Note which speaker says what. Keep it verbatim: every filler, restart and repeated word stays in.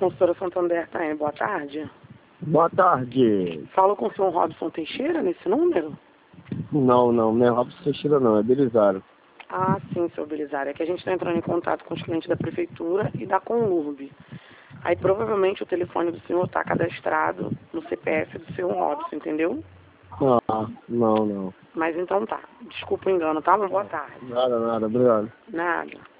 Speaker 1: Consultora Santander tá aí, boa tarde.
Speaker 2: Boa tarde.
Speaker 1: Falo com o senhor Robson Teixeira nesse número?
Speaker 2: Não, não, não é Robson Teixeira não, é Belisário.
Speaker 1: Ah, sim, seu Belisário. É que a gente está entrando em contato com os clientes da prefeitura e da Conlurb. Aí provavelmente o telefone do senhor está cadastrado no C P F do senhor Robson, entendeu?
Speaker 2: Ah, não, não.
Speaker 1: Mas então tá. Desculpa o engano, tá? Uma boa tarde.
Speaker 2: Nada, nada, obrigado.
Speaker 1: Nada.